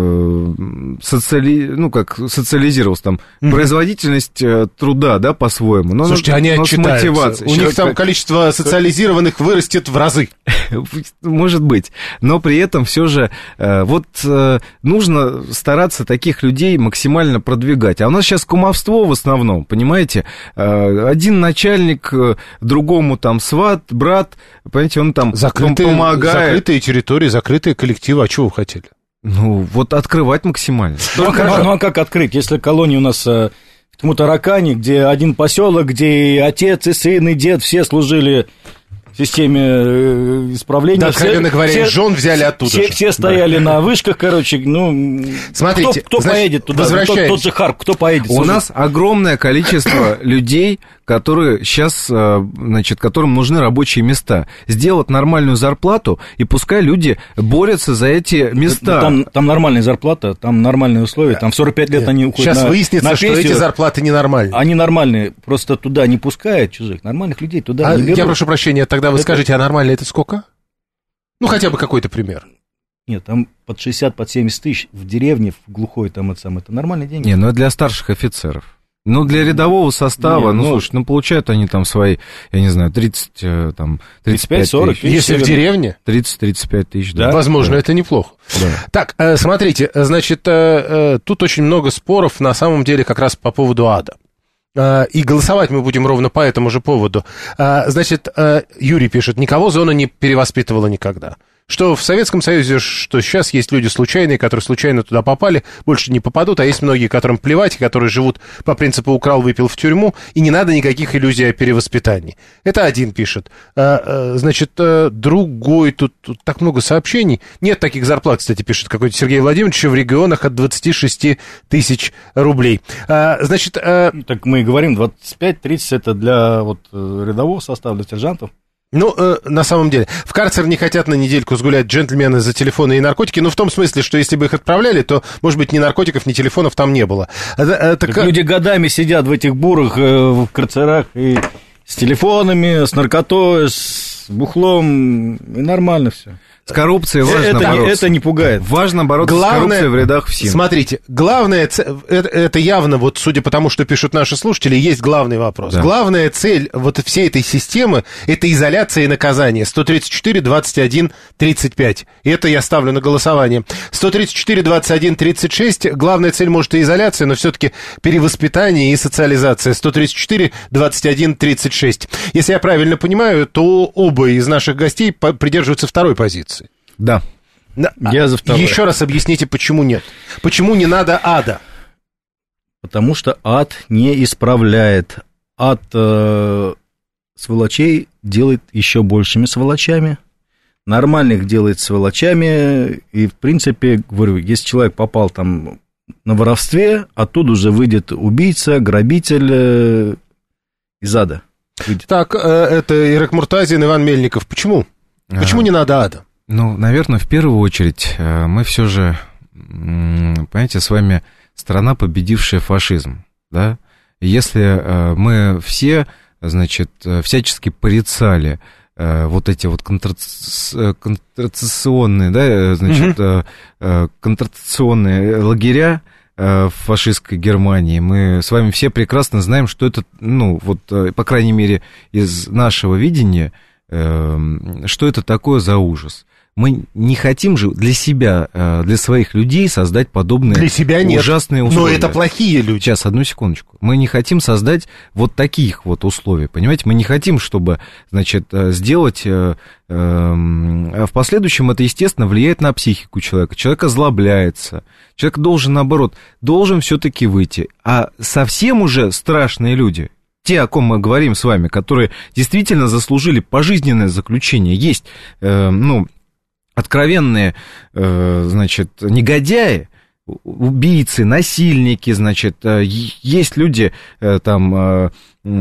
социали... ну, как социализировался там, mm-hmm. производительность труда, да, по-своему. Но, Слушайте, но, они но отчитаются. У Человек... них там количество социализированных вырастет в разы. Может быть. Но при этом все же вот нужно стараться таких людей максимально продвигать. А у нас сейчас кумовство в основном, понимаете? Один начальник другому там сват, брат, понимаете, он там закрытые, помогает. Закрытые территории, закрытые коллективы. А чего вы хотели? Ну, вот открывать максимально. Ну, а как, ну, а как открыть, если колония у нас э, в Тмутаракане, где один поселок, где и отец, и сын, и дед все служили в системе э, исправления. Да, откровенно все, говоря, все, жен взяли оттуда все, же. все стояли да. на вышках, короче, ну... Смотрите, кто, кто значит, поедет туда? Возвращаясь. Тот, тот же Харп, кто поедет? У служить? нас огромное количество людей, которые сейчас, значит, которым нужны рабочие места. Сделать нормальную зарплату, и пускай люди борются за эти места. Там, там нормальная зарплата, там нормальные условия, там в сорок пять лет они уходят сейчас на выяснится, на пенсию. Что эти зарплаты ненормальные. Они нормальные, просто туда не пускают чужих, нормальных людей туда а не берут. Я прошу прощения, тогда вы это... скажите, а нормально это сколько? Ну, хотя бы какой-то пример. Нет, там под шестьдесят, под семьдесят тысяч в деревне, в глухой, там это, это нормальные деньги. Не, ну это для старших офицеров. Ну, для рядового состава, не, ну, ну, слушай, ну, получают они там свои, я не знаю, тридцать, там, тридцать пять сорок тысяч. Если в деревне? тридцать-тридцать пять тысяч, да. Возможно, да. это неплохо. Да. Так, смотрите, значит, тут очень много споров, на самом деле, как раз по поводу ада. И голосовать мы будем ровно по этому же поводу. Значит, Юрий пишет, никого зона не перевоспитывала никогда. Что в Советском Союзе, что сейчас есть люди случайные, которые случайно туда попали, больше не попадут, а есть многие, которым плевать, которые живут по принципу «украл, выпил в тюрьму», и не надо никаких иллюзий о перевоспитании. Это один пишет. Значит, другой, тут, тут так много сообщений. Нет таких зарплат, кстати, пишет какой-то Сергей Владимирович, в регионах от двадцати шести тысяч рублей. Значит... Так мы и говорим, двадцать пять тридцать это для вот рядового состава, для сержантов. Ну, э, на самом деле, в карцер не хотят на недельку сгулять джентльмены за телефоны и наркотики, ну, в том смысле, что если бы их отправляли, то, может быть, ни наркотиков, ни телефонов там не было. А, так... Так люди годами сидят в этих бурах, э, в карцерах, и с телефонами, с наркотой, с бухлом, и нормально все. С коррупцией важно это, бороться. Это не пугает. Важно бороться главное, с коррупцией в рядах ФСИН. Смотрите, главное, это, это явно, вот судя по тому, что пишут наши слушатели, есть главный вопрос. Да. Главная цель вот всей этой системы – это изоляция и наказание. сто тридцать четыре двадцать один тридцать пять. И это я ставлю на голосование. сто тридцать четыре двадцать один тридцать шесть. Главная цель, может, и изоляция, но все-таки перевоспитание и социализация. сто тридцать четыре двадцать один тридцать шесть. Если я правильно понимаю, то оба из наших гостей придерживаются второй позиции. Да. Я за второе. Еще раз объясните, почему нет. Почему не надо ада? Потому что ад не исправляет. Ад э, сволочей делает еще большими сволочами. Нормальных делает сволочами. И, в принципе, говорю, если человек попал там на воровстве, оттуда уже выйдет убийца, грабитель э, из ада. Выйдет. Так, э, это Ирек Муртазин, Иван Мельников. Почему? Почему а, не надо ада? Ну, наверное, в первую очередь мы все же, понимаете, с вами страна, победившая фашизм, да? Если мы все, значит, всячески порицали вот эти вот концентрационные, да, значит, угу. концентрационные лагеря в фашистской Германии, мы с вами все прекрасно знаем, что это, ну, вот, по крайней мере, из нашего видения, что это такое за ужас. Мы не хотим же для себя, для своих людей создать подобные для себя нет, ужасные условия. Но это плохие люди. Сейчас, одну секундочку. Мы не хотим создать вот таких вот условий, понимаете? Мы не хотим, чтобы, значит, сделать... В последующем это, естественно, влияет на психику человека. Человек озлобляется. Человек должен, наоборот, должен все-таки выйти. А совсем уже страшные люди... Те, о ком мы говорим с вами, которые действительно заслужили пожизненное заключение, есть, э, ну, откровенные, э, значит, негодяи, убийцы, насильники, значит, э, есть люди, э, там, э,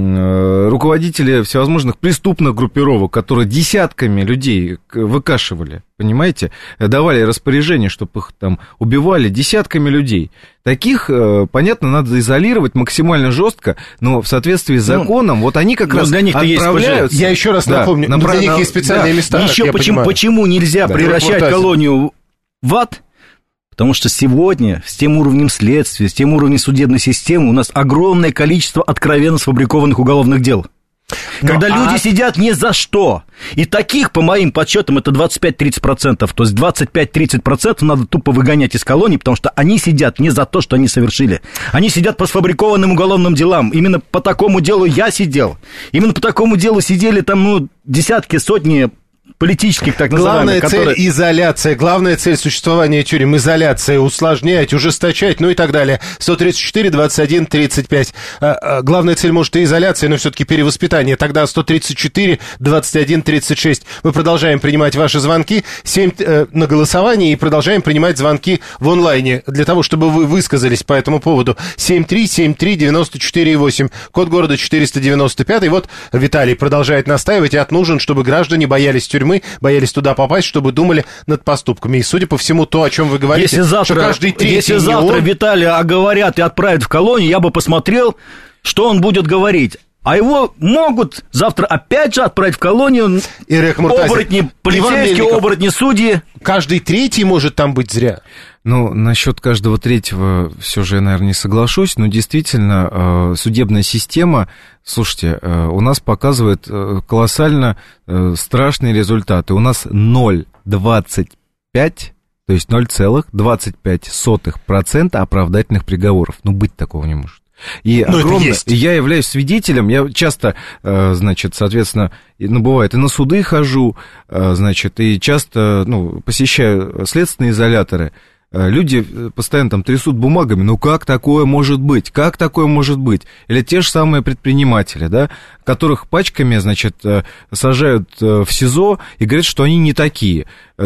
э, руководители всевозможных преступных группировок, которые десятками людей выкашивали, понимаете, давали распоряжение, чтобы их там убивали десятками людей. Таких, э, понятно, надо изолировать максимально жестко, но в соответствии с законом, ну, вот они как раз для них отправляются. Я еще раз да, напомню, на, для них на, есть специальные да, места. Еще почему, почему нельзя да, превращать колонию в ад? Потому что сегодня с тем уровнем следствия, с тем уровнем судебной системы у нас огромное количество откровенно сфабрикованных уголовных дел. Но когда а... люди сидят ни за что. И таких, по моим подсчетам, это двадцать пять-тридцать процентов. То есть двадцать пять-тридцать процентов надо тупо выгонять из колонии, потому что они сидят не за то, что они совершили. Они сидят по сфабрикованным уголовным делам. Именно по такому делу я сидел. Именно по такому делу сидели там, ну, десятки, сотни политических, так называемых. Главная которые... цель – изоляция, главная цель существования тюрем – изоляция, усложнять, ужесточать, ну и так далее. сто тридцать четыре двадцать один тридцать пять. А, а, главная цель, может, и изоляция, но все-таки перевоспитание. Тогда сто тридцать четыре двадцать один тридцать шесть. Мы продолжаем принимать ваши звонки семь, э, на голосование и продолжаем принимать звонки в онлайне для того, чтобы вы высказались по этому поводу. семь три семь три девять четыре восемь, код города четыреста девяносто пять. И вот Виталий продолжает настаивать, ад нужен, чтобы граждане боялись тюрьмы, боялись туда попасть, чтобы думали над поступками. И, судя по всему, то, о чем вы говорите, если завтра, что каждый третий если завтра он... Виталия оговорят и отправят в колонию, я бы посмотрел, что он будет говорить. А его могут завтра опять же отправить в колонию оборотни, полицейские, оборотни, судьи. Каждый третий может там быть зря. Ну, насчет каждого третьего все же я, наверное, не соглашусь, но действительно судебная система, слушайте, у нас показывает колоссально страшные результаты. У нас ноль целых двадцать пять, то есть ноль целых двадцать пять сотых процента оправдательных приговоров. Ну, быть такого не может. И огромное, и я являюсь свидетелем, я часто, значит, соответственно, ну, бывает, и на суды хожу, значит, и часто, ну, посещаю следственные изоляторы. Люди постоянно там трясут бумагами, ну как такое может быть, как такое может быть? Или те же самые предприниматели, да, которых пачками, значит, сажают в СИЗО и говорят, что они не такие.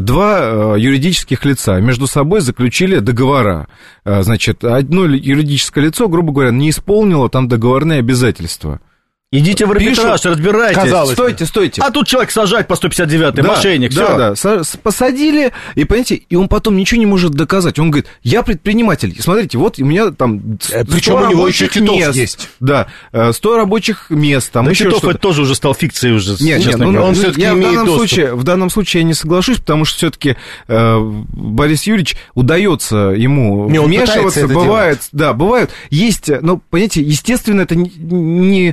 Два юридических лица между собой заключили договора. Значит, одно юридическое лицо, грубо говоря, не исполнило там договорные обязательства. Идите в арбитраж, пишут, разбирайтесь. Казалось стойте, стойте. А тут человек сажать по сто пятьдесят девятой, да, мошенник, да, все. Да, посадили, и, понимаете, и он потом ничего не может доказать. Он говорит, я предприниматель, смотрите, вот у меня там сто Причем у него еще Титов мест, есть. Да, сто рабочих мест. Там да еще Титов что-то. Это тоже уже стал фикцией уже. Нет, нет, он, он все-таки имеет в данном доступ. случае, в данном случае я не соглашусь, потому что все-таки э, Борис Юрьевич удается ему не, вмешиваться, бывает, делать. да, бывают, есть, ну, понимаете, естественно, это не, не,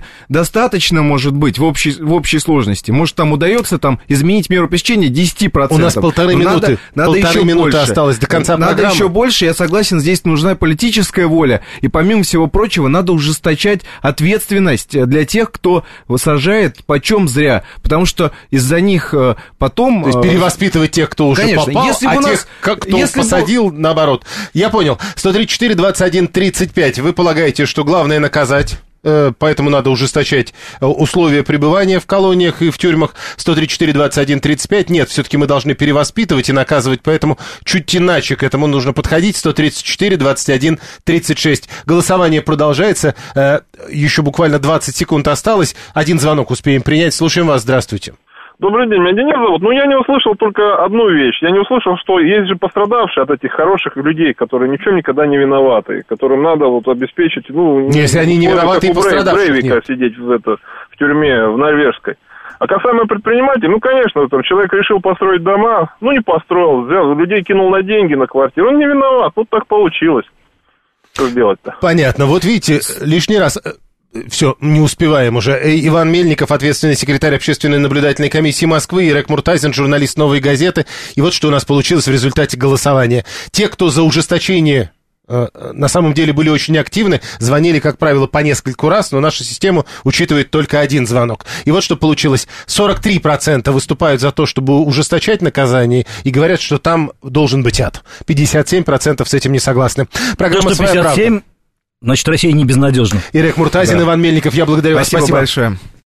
достаточно, может быть, в общей, в общей сложности. Может, там удается там, изменить меру пресечения десять процентов. У нас полторы минуты, надо, полторы надо минуты больше. осталось до конца надо программы. Надо еще больше, я согласен, здесь нужна политическая воля. И помимо всего прочего, надо ужесточать ответственность для тех, кто сажает почем зря. Потому что из-за них потом... То есть перевоспитывать тех, кто уже Конечно, попал, если а бы тех, нас, кто если посадил, бы... наоборот. Я понял. сто тридцать четыре двадцать один тридцать пять. Вы полагаете, что главное наказать? Поэтому надо ужесточать условия пребывания в колониях и в тюрьмах. Сто тридцать четыре двадцать один тридцать пять. Нет, все-таки мы должны перевоспитывать и наказывать, поэтому чуть иначе к этому нужно подходить. Сто тридцать четыре двадцать один тридцать шесть. Голосование продолжается. Еще буквально двадцать секунд осталось. Один звонок успеем принять. Слушаем вас. Здравствуйте. Добрый день, меня Денис зовут. Ну, я не услышал только одну вещь. Я не услышал, что есть же пострадавшие от этих хороших людей, которые ни в чем никогда не виноваты, которым надо вот обеспечить, ну... Если они не виноваты, и пострадавших Брейвика нет. сидеть в, это, в тюрьме, в норвежской. А касаемо предпринимателей, ну, конечно, там человек решил построить дома, ну, не построил, взял, людей кинул на деньги, на квартиру, он не виноват, вот так получилось. Что сделать-то? Понятно. Вот видите, лишний раз... Все, не успеваем уже. Иван Мельников, ответственный секретарь общественной наблюдательной комиссии Москвы, и Ирек Муртазин, журналист «Новой газеты». И вот что у нас получилось в результате голосования. Те, кто за ужесточение э, на самом деле были очень активны, звонили, как правило, по нескольку раз, но наша система учитывает только один звонок. И вот что получилось. сорок три процента выступают за то, чтобы ужесточать наказание, и говорят, что там должен быть ад. пятьдесят семь процентов с этим не согласны. Программа «Своя правда». Значит, Россия не безнадежна. Ирек Муртазин, да. Иван Мельников, я благодарю вас. Спасибо, Спасибо большое.